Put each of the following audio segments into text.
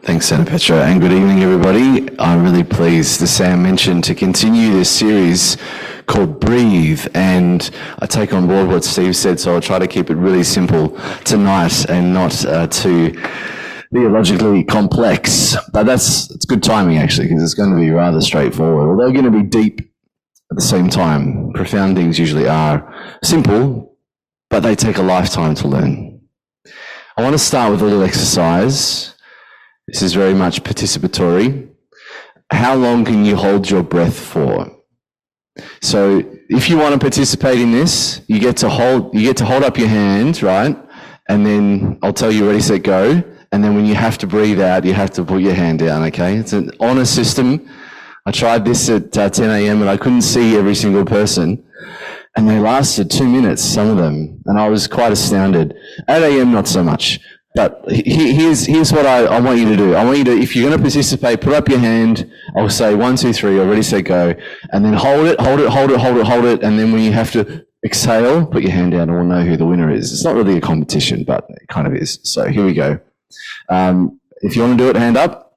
Thanks, Senator Petra, and good evening, everybody. I'm really pleased, as Sam mentioned, to continue this series called Breathe, and I take on board what Steve said, so I'll try to keep it really simple tonight and not too theologically complex. But it's good timing, actually, because it's going to be rather straightforward, although going to be deep at the same time. Profound things usually are simple, but they take a lifetime to learn. I want to start with a little exercise. This is very much participatory. How long can you hold your breath for? So if you want to participate in this, you get to hold up your hand, right? And then I'll tell you ready, set, go. And then when you have to breathe out, you have to put your hand down, okay? It's an honor system. I tried this at 10 a.m. and I couldn't see every single person. And they lasted 2 minutes, some of them. And I was quite astounded. At a.m., not so much. But here's what I want you to do. I want you to, if you're going to participate, put up your hand. I'll say 1, 2, 3, or ready, set, go. And then hold it. And then when you have to exhale, put your hand down and we'll know who the winner is. It's not really a competition, but it kind of is. So here we go. If you want to do it, hand up.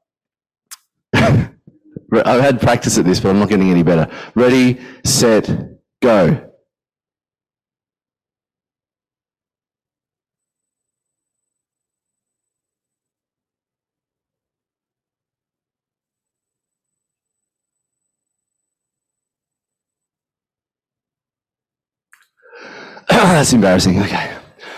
I've had practice at this, but I'm not getting any better. Ready, set, go. That's embarrassing. Okay.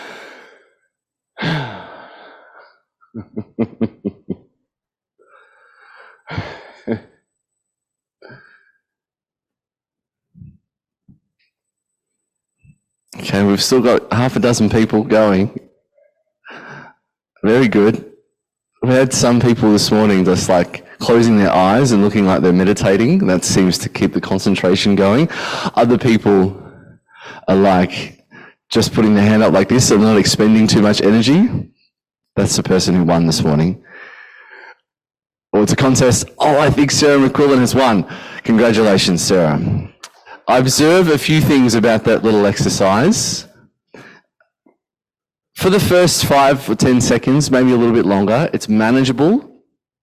Okay, we've still got half a dozen people going. Very good. We had some people this morning just like closing their eyes and looking like they're meditating. That seems to keep the concentration going. Other people are like just putting their hand up like this, so they're not expending too much energy. That's the person who won this morning. Or it's a contest. Oh, I think Sarah McQuillan has won. Congratulations, Sarah. I observe a few things about that little exercise. For the first 5 or 10 seconds, maybe a little bit longer, it's manageable.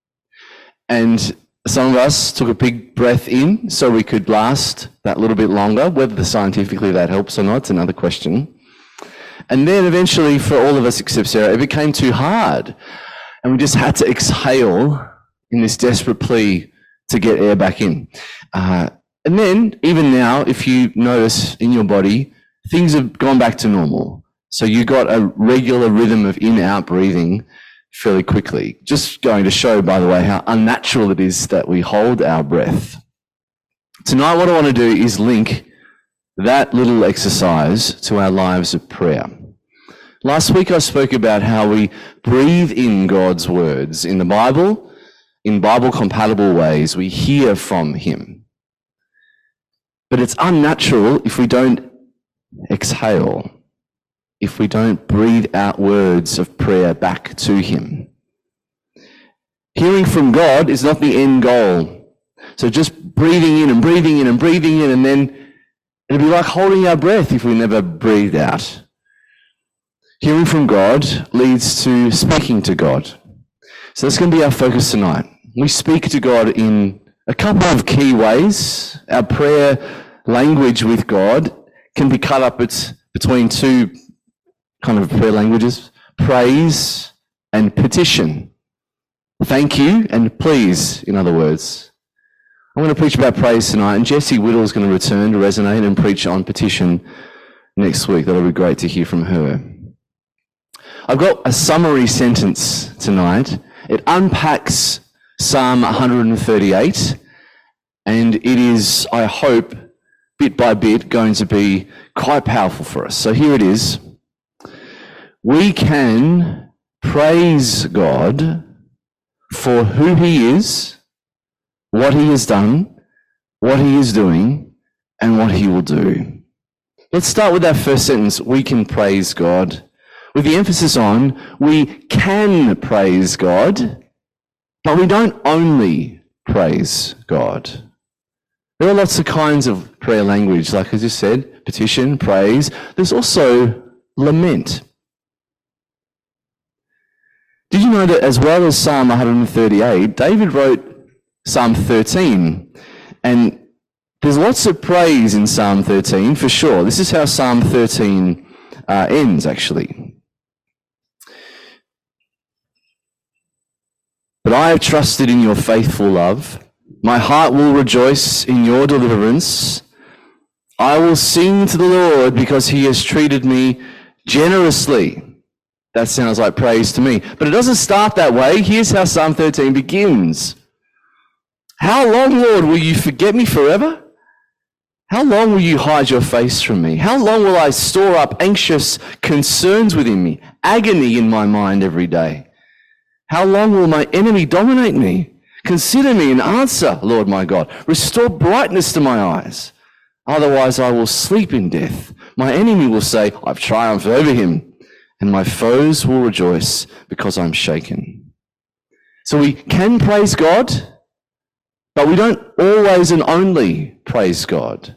And some of us took a big breath in so we could last that little bit longer. Whether scientifically that helps or not, it's another question. And then eventually, for all of us except Sarah, it became too hard. And we just had to exhale in this desperate plea to get air back in. And then, even now, if you notice in your body, things have gone back to normal. So you got a regular rhythm of in-out breathing fairly quickly. Just going to show, by the way, how unnatural it is that we hold our breath. Tonight, what I want to do is link that little exercise to our lives of prayer. Last week, I spoke about how we breathe in God's words in the Bible, in Bible-compatible ways. We hear from Him. But it's unnatural if we don't exhale, if we don't breathe out words of prayer back to Him. Hearing from God is not the end goal. So just breathing in and breathing in and breathing in, and then it'll be like holding our breath if we never breathed out. Hearing from God leads to speaking to God. So that's going to be our focus tonight. We speak to God in a couple of key ways. Our prayer language with God can be cut up between two kind of prayer languages: praise and petition. Thank you and please, in other words. I'm going to preach about praise tonight, and Jessie Whittle is going to return to Resonate and preach on petition next week. That'll be great to hear from her. I've got a summary sentence tonight. It unpacks Psalm 138, and it is, I hope, bit by bit, going to be quite powerful for us. So here it is. We can praise God for who He is, what He has done, what He is doing, and what He will do. Let's start with that first sentence. We can praise God, with the emphasis on we can praise God, but we don't only praise God. There are lots of kinds of prayer language, like as you said, petition, praise. There's also lament. Did you know that as well as Psalm 138, David wrote Psalm 13? And there's lots of praise in Psalm 13 for sure. This is how Psalm 13 ends, actually. But I have trusted in your faithful love. My heart will rejoice in your deliverance. I will sing to the Lord because he has treated me generously. That sounds like praise to me. But it doesn't start that way. Here's how Psalm 13 begins. How long, Lord, will you forget me forever? How long will you hide your face from me? How long will I store up anxious concerns within me, agony in my mind every day? How long will my enemy dominate me? Consider me and answer, Lord my God. Restore brightness to my eyes. Otherwise I will sleep in death. My enemy will say, I've triumphed over him, and my foes will rejoice because I'm shaken. So we can praise God, but we don't always and only praise God.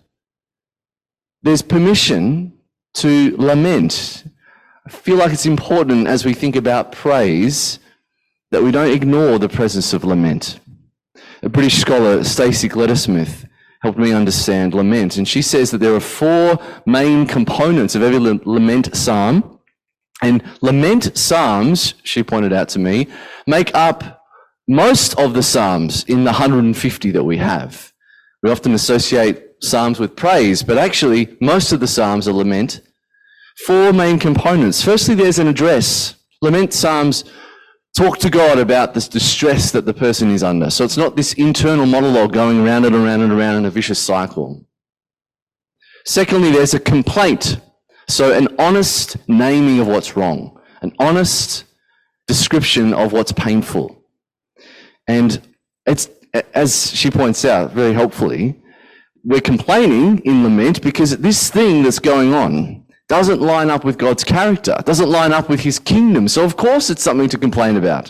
There's permission to lament. I feel like it's important as we think about praise that we don't ignore the presence of lament. A British scholar, Stacey Gleddersmith, helped me understand lament, and she says that there are 4 main components of every lament psalm, and lament psalms, she pointed out to me, make up most of the psalms in the 150 that we have. We often associate psalms with praise, but actually most of the psalms are lament. 4 main components. Firstly, there's an address. Lament psalms talk to God about this distress that the person is under. So it's not this internal monologue going around and around and around in a vicious cycle. Secondly, there's a complaint. So an honest naming of what's wrong, an honest description of what's painful. And it's, as she points out very helpfully, we're complaining in lament because this thing that's going on doesn't line up with God's character, doesn't line up with his kingdom. So of course it's something to complain about.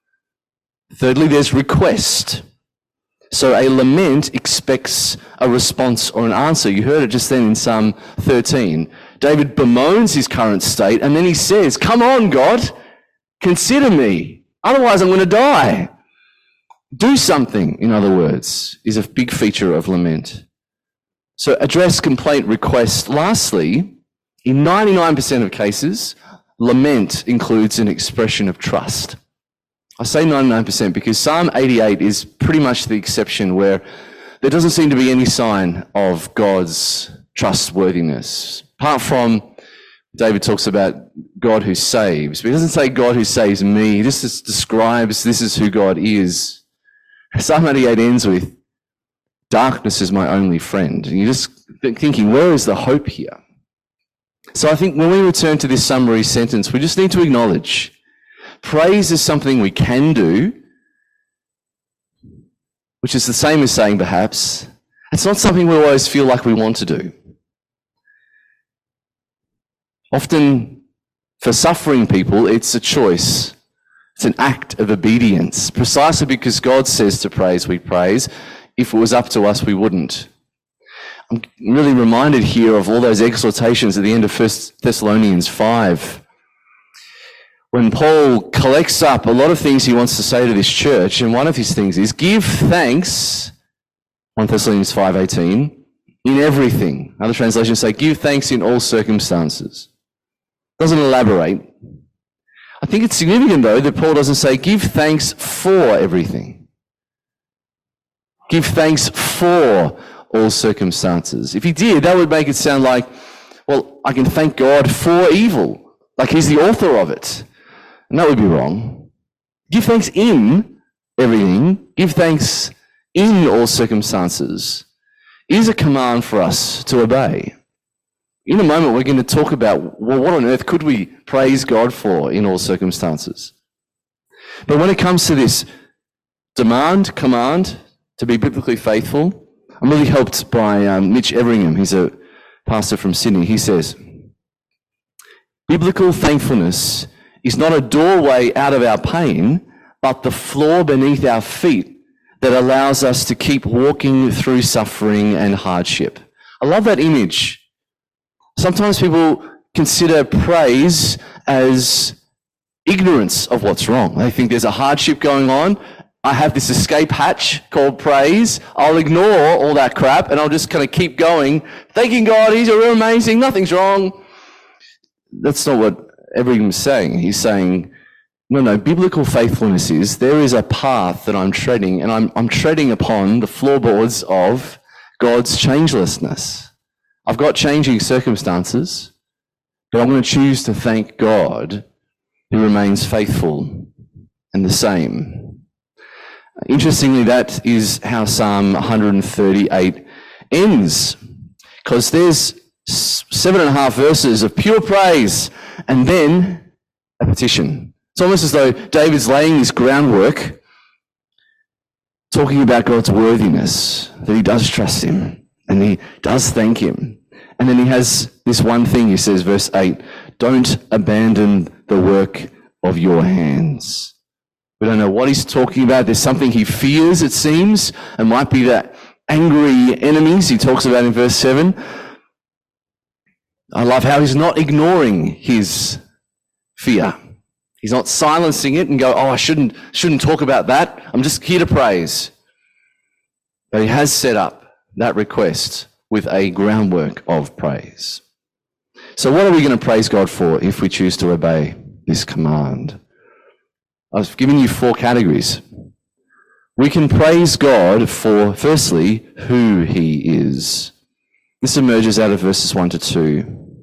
Thirdly, there's request. So a lament expects a response or an answer. You heard it just then in Psalm 13. David bemoans his current state, and then he says, come on, God, consider me. Otherwise I'm going to die. Do something, in other words, is a big feature of lament. So address, complaint, request. Lastly, in 99% of cases, lament includes an expression of trust. I say 99% because Psalm 88 is pretty much the exception where there doesn't seem to be any sign of God's trustworthiness. Apart from David talks about God who saves, but he doesn't say God who saves me. He just describes this is who God is. Psalm 88 ends with, darkness is my only friend. And you're just thinking, where is the hope here? So I think when we return to this summary sentence, we just need to acknowledge praise is something we can do, which is the same as saying perhaps. It's not something we always feel like we want to do. Often for suffering people, it's a choice. It's an act of obedience, precisely because God says to praise, we praise. If it was up to us, we wouldn't. I'm really reminded here of all those exhortations at the end of 1 Thessalonians 5, when Paul collects up a lot of things he wants to say to this church, and one of his things is, give thanks, 1 Thessalonians 5:18, in everything. Other translations say, give thanks in all circumstances. Doesn't elaborate. I think it's significant, though, that Paul doesn't say, give thanks for everything. Give thanks for all circumstances. If he did, that would make it sound like, well, I can thank God for evil, like he's the author of it. And that would be wrong. Give thanks in everything. Give thanks in all circumstances is a command for us to obey. In a moment, we're going to talk about, well, what on earth could we praise God for in all circumstances? But when it comes to this command to be biblically faithful, I'm really helped by Mitch Everingham. He's a pastor from Sydney. He says, biblical thankfulness is not a doorway out of our pain, but the floor beneath our feet that allows us to keep walking through suffering and hardship. I love that image. Sometimes people consider praise as ignorance of what's wrong. They think there's a hardship going on. I have this escape hatch called praise. I'll ignore all that crap and I'll just kind of keep going, thanking God, he's real amazing, nothing's wrong. That's not what Ebrahim is saying. He's saying, no, biblical faithfulness is there is a path that I'm treading, and I'm treading upon the floorboards of God's changelessness. I've got changing circumstances, but I'm going to choose to thank God who remains faithful and the same. Interestingly, that is how Psalm 138 ends, because there's 7.5 verses of pure praise and then a petition. It's almost as though David's laying this groundwork, talking about God's worthiness, that he does trust him and he does thank him. And then he has this one thing, he says, verse 8, don't abandon the work of your hands. We don't know what he's talking about. There's something he fears, it seems. It might be that angry enemies he talks about in verse 7. I love how he's not ignoring his fear. He's not silencing it and go, I shouldn't talk about that. I'm just here to praise. But he has set up that request with a groundwork of praise. So what are we going to praise God for if we choose to obey this command? I've given you 4 categories. We can praise God for, firstly, who he is. This emerges out of verses 1 to 2.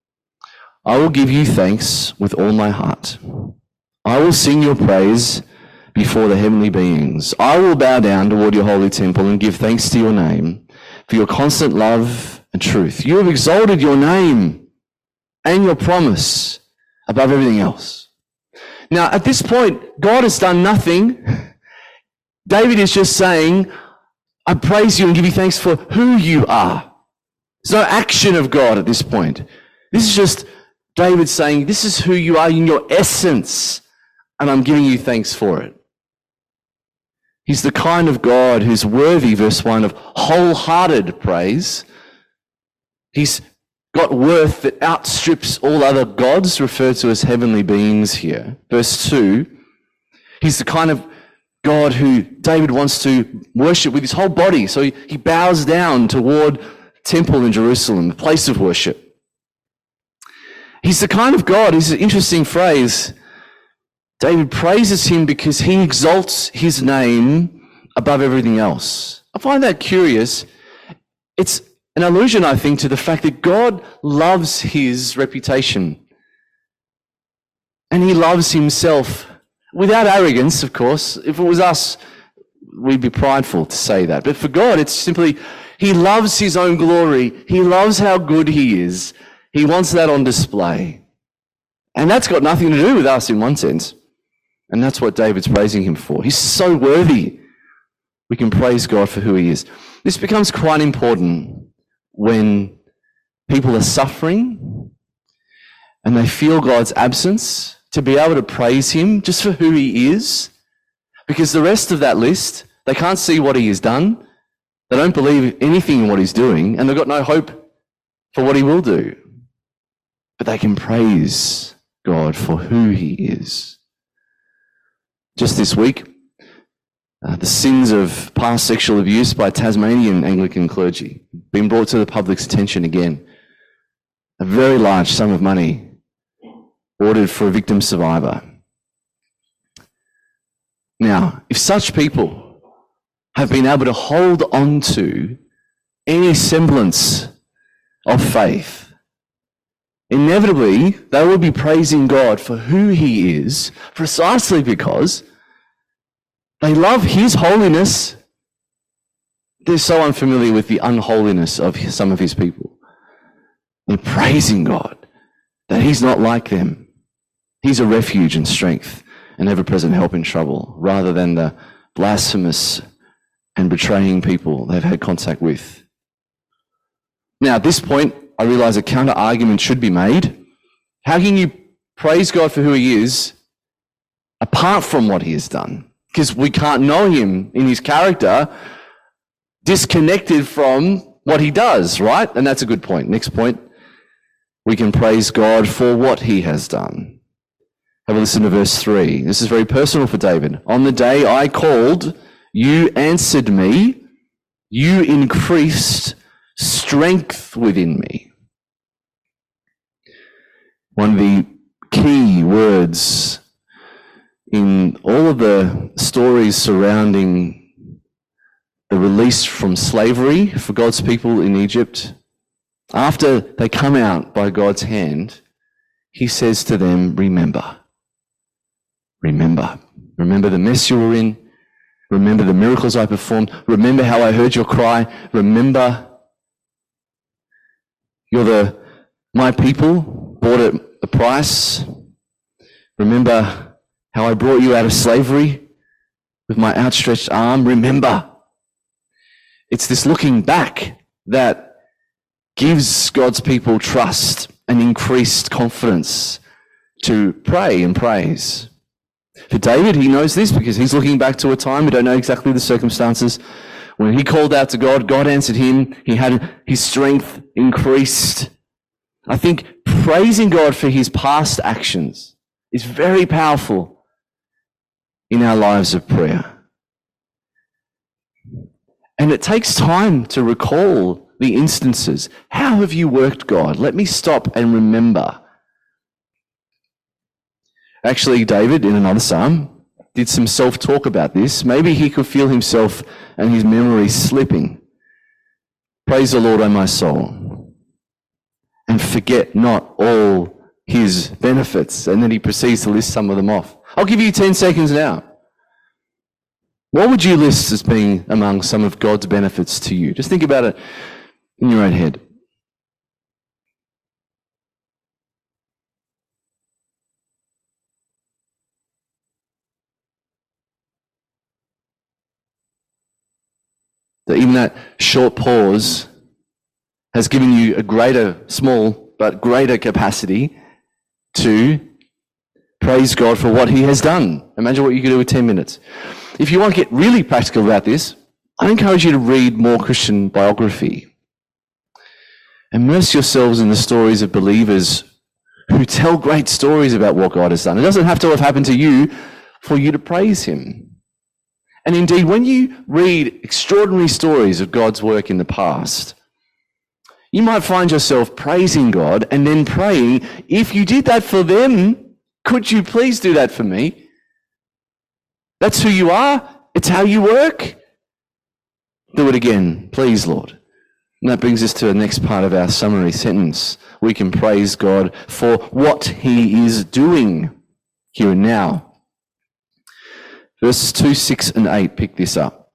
I will give you thanks with all my heart. I will sing your praise before the heavenly beings. I will bow down toward your holy temple and give thanks to your name for your constant love and truth. You have exalted your name and your promise above everything else. Now, at this point, God has done nothing. David is just saying, I praise you and give you thanks for who you are. There's no action of God at this point. This is just David saying, this is who you are in your essence, and I'm giving you thanks for it. He's the kind of God who's worthy, verse 1, of wholehearted praise. He's got worth that outstrips all other gods, referred to as heavenly beings here. Verse 2, he's the kind of God who David wants to worship with his whole body. So he bows down toward the temple in Jerusalem, the place of worship. He's the kind of God, it's an interesting phrase, David praises him because he exalts his name above everything else. I find that curious. It's an allusion, I think, to the fact that God loves his reputation. And he loves himself without arrogance, of course. If it was us, we'd be prideful to say that. But for God, it's simply, he loves his own glory. He loves how good he is. He wants that on display. And that's got nothing to do with us in one sense. And that's what David's praising him for. He's so worthy. We can praise God for who he is. This becomes quite important when people are suffering and they feel God's absence, to be able to praise him just for who he is, because the rest of that list, they can't see what he has done, they don't believe anything in what he's doing, and they've got no hope for what he will do. But they can praise God for who he is. Just this week, the sins of past sexual abuse by Tasmanian Anglican clergy been brought to the public's attention again. A very large sum of money ordered for a victim survivor. Now, if such people have been able to hold on to any semblance of faith, inevitably they will be praising God for who he is, precisely because they love his holiness. They're so unfamiliar with the unholiness of some of his people. They're praising God that he's not like them. He's a refuge and strength and ever-present help in trouble, rather than the blasphemous and betraying people they've had contact with. Now, at this point, I realize a counter-argument should be made. How can you praise God for who he is apart from what he has done? Because we can't know him in his character disconnected from what he does, right? And that's a good point. Next point, we can praise God for what he has done. Have a listen to verse 3. This is very personal for David. On the day I called, you answered me. You increased strength within me. One of the key words in all of the stories surrounding the release from slavery for God's people in Egypt, after they come out by God's hand, he says to them, remember. Remember. Remember the mess you were in. Remember the miracles I performed. Remember how I heard your cry. Remember you're my people, bought at a price. Remember how I brought you out of slavery with my outstretched arm. Remember. It's this looking back that gives God's people trust and increased confidence to pray and praise. For David, he knows this because he's looking back to a time, we don't know exactly the circumstances, when he called out to God, God answered him, he had his strength increased. I think praising God for his past actions is very powerful in our lives of prayer. And it takes time to recall the instances. How have you worked, God? Let me stop and remember. Actually, David, in another psalm, did some self-talk about this. Maybe he could feel himself and his memory slipping. Praise the Lord, O my soul, and forget not all his benefits. And then he proceeds to list some of them off. I'll give you 10 seconds now. What would you list as being among some of God's benefits to you? Just think about it in your own head. That even that short pause has given you a greater, small, but greater capacity to praise God for what he has done. Imagine what you could do with 10 minutes. If you want to get really practical about this, I encourage you to read more Christian biography. Immerse yourselves in the stories of believers who tell great stories about what God has done. It doesn't have to have happened to you for you to praise him. And indeed, when you read extraordinary stories of God's work in the past, you might find yourself praising God and then praying, if you did that for them, could you please do that for me? That's who you are. It's how you work. Do it again, please, Lord. And that brings us to the next part of our summary sentence. We can praise God for what he is doing here and now. Verses 2, 6, and 8 pick this up.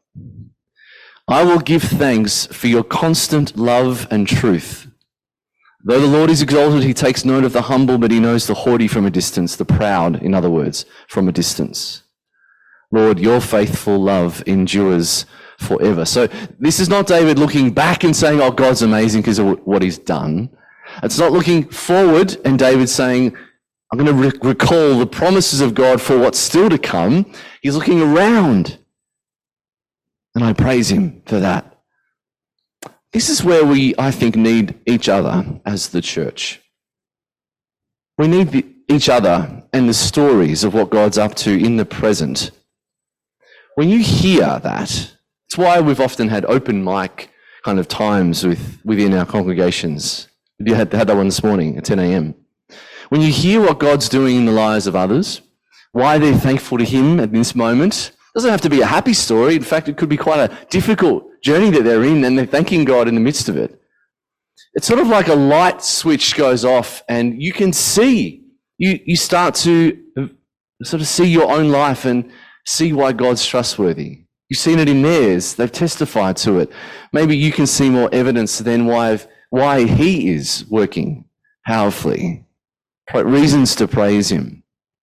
I will give thanks for your constant love and truth. Though the Lord is exalted, he takes note of the humble, but he knows the haughty from a distance, the proud, in other words, from a distance. Lord, your faithful love endures forever. So this is not David looking back and saying, oh, God's amazing because of what he's done. It's not looking forward and David saying, I'm going to recall the promises of God for what's still to come. He's looking around. And I praise him for that. This is where we, I think, need each other as the church. We need each other and the stories of what God's up to in the present. When you hear that, it's why we've often had open mic kind of times within our congregations. You had that one this morning at 10 a.m. When you hear what God's doing in the lives of others, why they're thankful to him at this moment, it doesn't have to be a happy story. In fact, it could be quite a difficult journey that they're in and they're thanking God in the midst of it. It's sort of like a light switch goes off and you can see, you start to sort of see your own life and see why God's trustworthy. You've seen it in theirs. They've testified to it. Maybe you can see more evidence than why he is working powerfully. Reasons to praise him.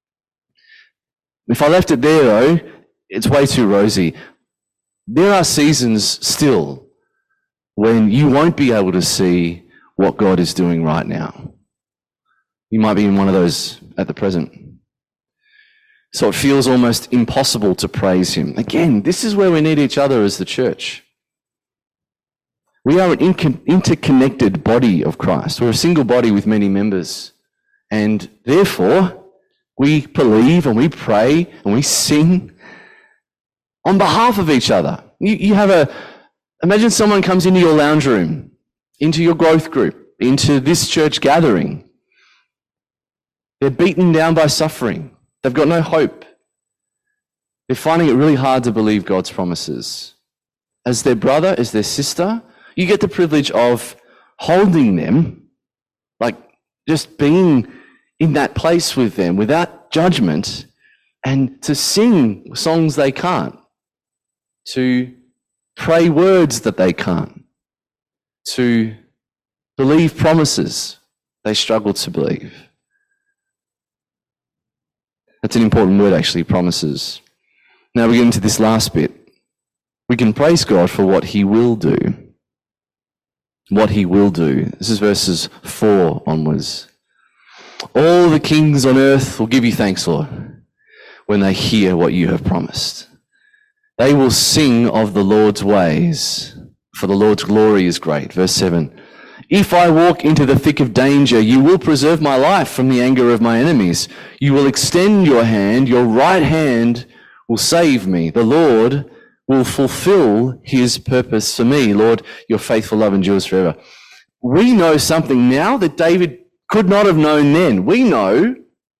If I left it there, though, it's way too rosy. There are seasons still when you won't be able to see what God is doing right now. You might be in one of those at the present. So it feels almost impossible to praise him. Again, this is where we need each other as the church. We are an interconnected body of Christ. We're a single body with many members. And therefore, We believe and we pray and we sing on behalf of each other. Imagine someone comes into your lounge room, into your growth group, into this church gathering. They're beaten down by suffering. They've got no hope. They're finding it really hard to believe God's promises. As their brother, as their sister, you get the privilege of holding them, like just being in that place with them without judgment, and to sing songs they can't, to pray words that they can't, to believe promises they struggle to believe. That's an important word, actually, promises. Now we get into this last bit. We can praise God for what he will do. What he will do. This is verses 4 onwards. All the kings on earth will give you thanks, Lord, when they hear what you have promised. They will sing of the Lord's ways, for the Lord's glory is great. Verse 7. If I walk into the thick of danger, you will preserve my life from the anger of my enemies. You will extend your hand, your right hand will save me. The Lord will fulfill his purpose for me. Lord, your faithful love endures forever. We know something now that David could not have known then. We know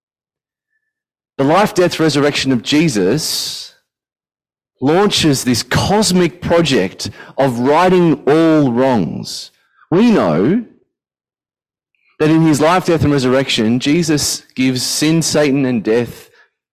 the life, death, resurrection of Jesus launches this cosmic project of righting all wrongs. We know that in his life, death, and resurrection, Jesus gives sin, Satan, and death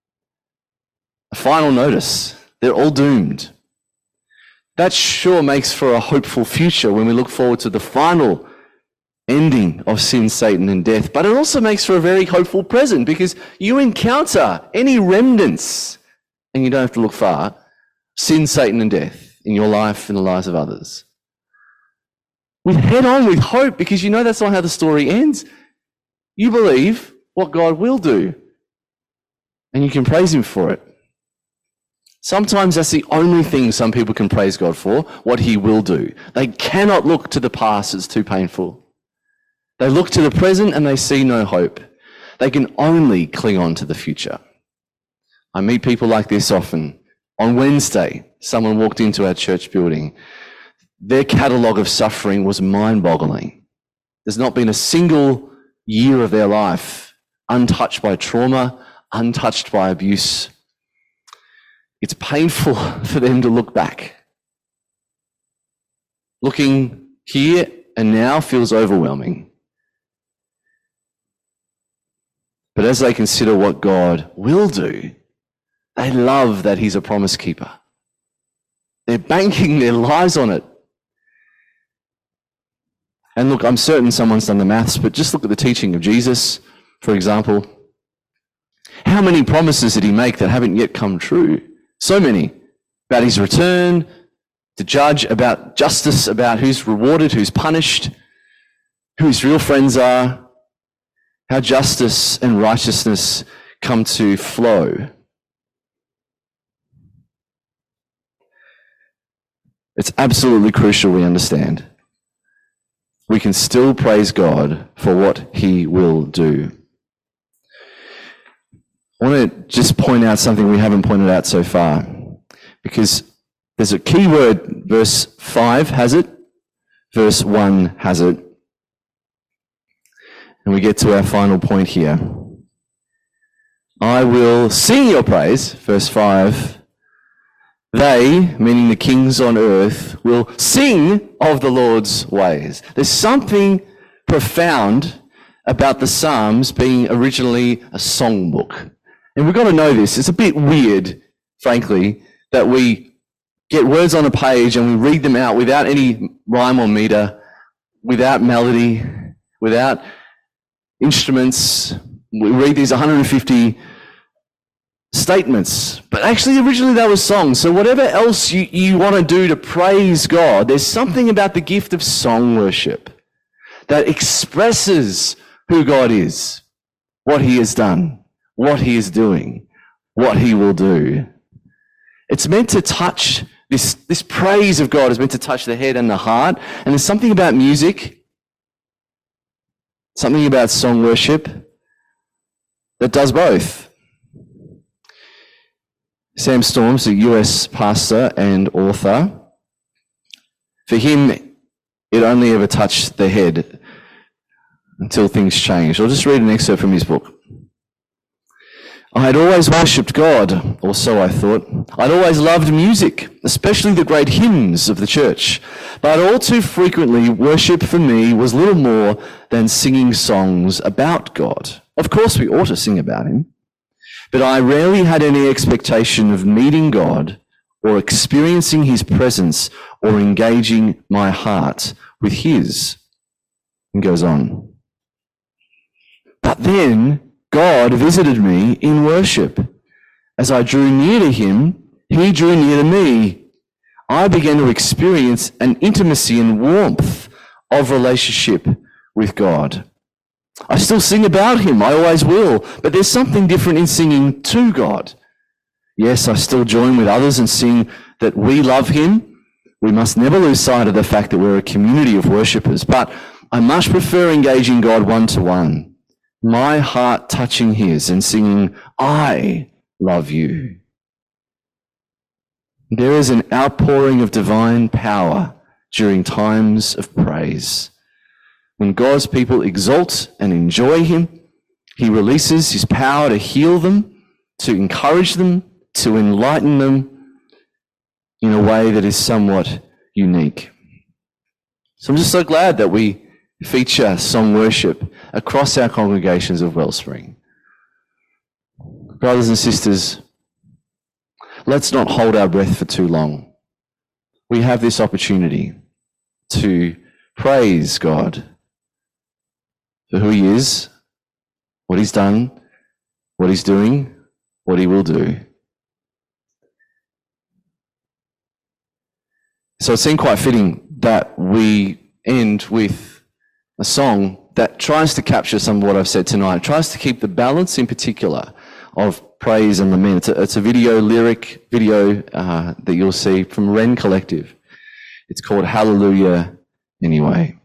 a final notice. They're all doomed. That sure makes for a hopeful future when we look forward to the final ending of sin, Satan, and death. But it also makes for a very hopeful present, because you encounter any remnants, and you don't have to look far, sin, Satan, and death in your life and the lives of others. We head on with hope, because you know that's not how the story ends. You believe what God will do, and you can praise him for it. Sometimes that's the only thing some people can praise God for, what he will do. They cannot look to the past, it's too painful. They look to the present and they see no hope. They can only cling on to the future. I meet people like this often. On Wednesday, someone walked into our church building. Their catalogue of suffering was mind-boggling. There's not been a single year of their life untouched by trauma, untouched by abuse. It's painful for them to look back. Looking here and now feels overwhelming. But as they consider what God will do, they love that he's a promise keeper. They're banking their lives on it. And look, I'm certain someone's done the maths, but just look at the teaching of Jesus, for example. How many promises did he make that haven't yet come true? So many. About his return, to judge, about justice, about who's rewarded, who's punished, who his real friends are, how justice and righteousness come to flow. It's absolutely crucial we understand. We can still praise God for what he will do. I want to just point out something we haven't pointed out so far, because there's a key word. Verse 5 has it, verse 1 has it. And we get to our final point here. I will sing your praise, verse 5. They, meaning the kings on earth, will sing of the Lord's ways. There's something profound about the Psalms being originally a songbook. And we've got to know this. It's a bit weird, frankly, that we get words on a page and we read them out without any rhyme or meter, without melody, without instruments. We read these 150 statements, but actually originally they were songs. So whatever else you want to do to praise God, there's something about the gift of song worship that expresses who God is, what he has done, what he is doing, what he will do. It's meant to touch, this praise of God is meant to touch the head and the heart. And there's something about music, something about song worship that does both. Sam Storms, a US pastor and author, for him, it only ever touched the head until things changed. I'll just read an excerpt from his book. I had always worshipped God, or so I thought. I'd always loved music, especially the great hymns of the church. But all too frequently, worship for me was little more than singing songs about God. Of course, we ought to sing about him. But I rarely had any expectation of meeting God or experiencing his presence or engaging my heart with his. And goes on. But then God visited me in worship. As I drew near to him, he drew near to me. I began to experience an intimacy and warmth of relationship with God. I still sing about him, I always will, but there's something different in singing to God. Yes, I still join with others and sing that we love him. We must never lose sight of the fact that we're a community of worshippers, but I much prefer engaging God one-to-one, my heart touching his and singing, I love you. There is an outpouring of divine power during times of praise. When God's people exalt and enjoy him, he releases his power to heal them, to encourage them, to enlighten them in a way that is somewhat unique. So I'm just so glad that we feature song worship across our congregations of Wellspring. Brothers and sisters, let's not hold our breath for too long. We have this opportunity to praise God for who he is, what he's done, what he's doing, what he will do. So it seemed quite fitting that we end with a song that tries to capture some of what I've said tonight. It tries to keep the balance in particular of praise and lament. It's a lyric video that you'll see from Wren Collective. It's called Hallelujah Anyway.